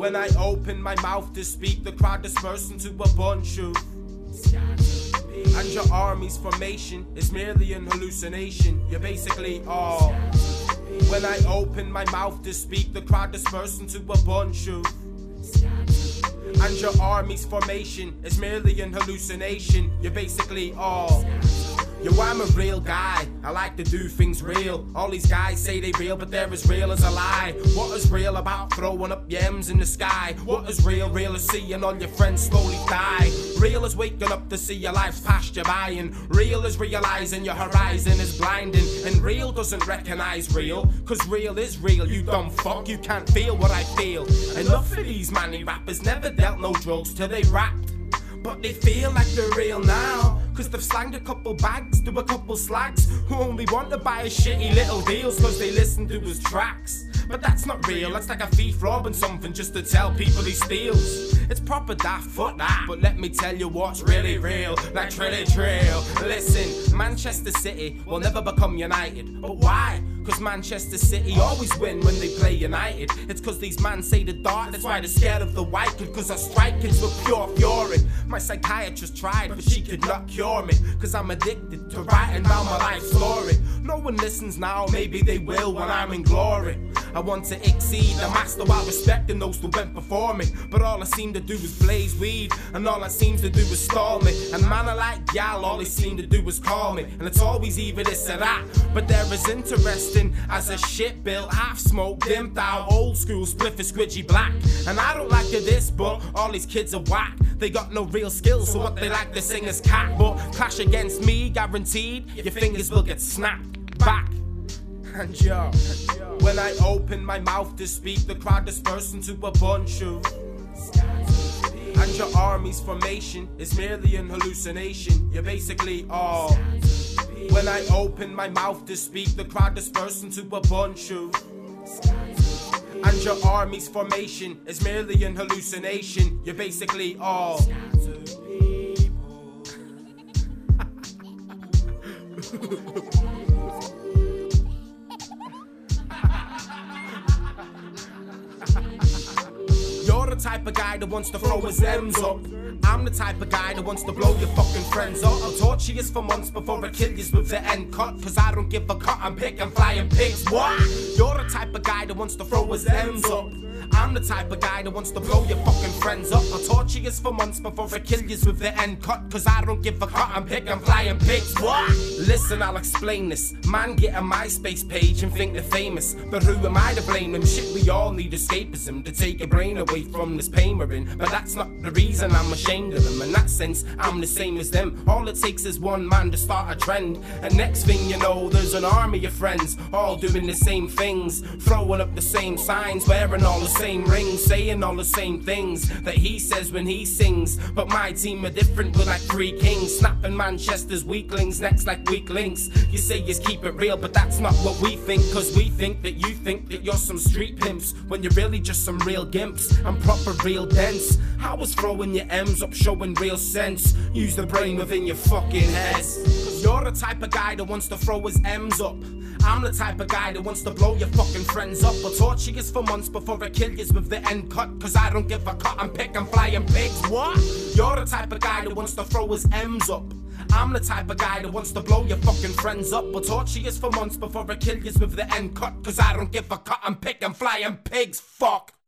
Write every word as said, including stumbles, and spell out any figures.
When I open my mouth to speak, the crowd disperse into a bunch of and your army's formation is merely an hallucination. You're basically all. When I open my mouth to speak, the crowd disperse into a bunch of and your army's formation is merely an hallucination. You're basically all. Yo, I'm a real guy, I like to do things real. All these guys say they real, but they're as real as a lie. What is real about throwing up your M's in the sky? What is real? Real is seeing all your friends slowly die. Real is waking up to see your life's passed you by. And real is realizing your horizon is blinding. And real doesn't recognize real, cause real is real, you dumb fuck. You can't feel what I feel. Enough of these manny rappers never dealt no drugs till they rapped, but they feel like they're real now, cause they've slanged a couple bags to a couple slags who only want to buy his shitty little deals cause they listen to his tracks. But that's not real, that's like a thief robbing something just to tell people he steals. It's proper daft, fuck that, but let me tell you what's really real, like Trilly Trail. Listen, Manchester City will never become United, but why? Cause Manchester City always win when they play United. It's cause these man say the dark, that's why they're scared of the white kid. Cause I strike kids with pure fury. My psychiatrist tried, but she could not cure me, cause I'm addicted to writing down my life story. No one listens now, maybe they will when I'm in glory. I want to exceed the master while respecting those who went before me. But all I seem to do is blaze weed, and all I seem to do is stall me. And man, I like y'all, all they seem to do is call me. And it's always either this or that, but there is interesting as a shit built, half smoked, dimped out, old school, spliff is squidgy black. And I don't like this, but all these kids are whack. They got no real skills, so what they like to sing is cat. But clash against me, guaranteed, your fingers will get snapped back. And yo, when I open my mouth to speak, the crowd disperse into a bunch of and your army's formation is merely an hallucination. You're basically all. When I open my mouth to speak, the crowd disperse into a bunch of and your army's formation is merely an hallucination. You're basically all. You're the type of guy that wants to throw his M's up. I'm the type of guy that wants to blow your fucking friends up. I'll torture you for months before I kill you with the end cut, cause I don't give a cut, I'm picking flying pigs. What? You're the type of guy that wants to throw his M's up. I'm the type of guy that wants to blow your fucking friends up. I'll torture you for months before I kill you with the end cut, cause I don't give a cut, I'm picking flying pigs. What? Listen, I'll explain this. Man get a MySpace page and think they're famous, but who am I to blame them? Shit, we all need escapism to take your brain away from this pain we're in. But that's not the reason I'm ashamed of them. In that sense, I'm the same as them. All it takes is one man to start a trend, and next thing you know, there's an army of friends all doing the same things, throwing up the same signs, wearing all the same rings, saying all the same things that he says when he sings. But my team are different, we're like three kings, snapping Manchester's weaklings next like weak links. You say you keep it real, but that's not what we think, cause we think that you think that you're some street pimps when you're really just some real gimps. I'm proper real dense. I was throwing your M's up, showing real sense. Use the brain within your fucking heads. You're the type of guy that wants to throw his M's up. I'm the type of guy that wants to blow your fucking friends up. I'll torture you for months before I kill you with the end cut, cause I don't give a cut, I'm picking flying pigs. What? You're the type of guy that wants to throw his M's up. I'm the type of guy that wants to blow your fucking friends up. I'll torture you for months before I kill you with the end cut, cause I don't give a cut, I'm picking flying pigs. Fuck.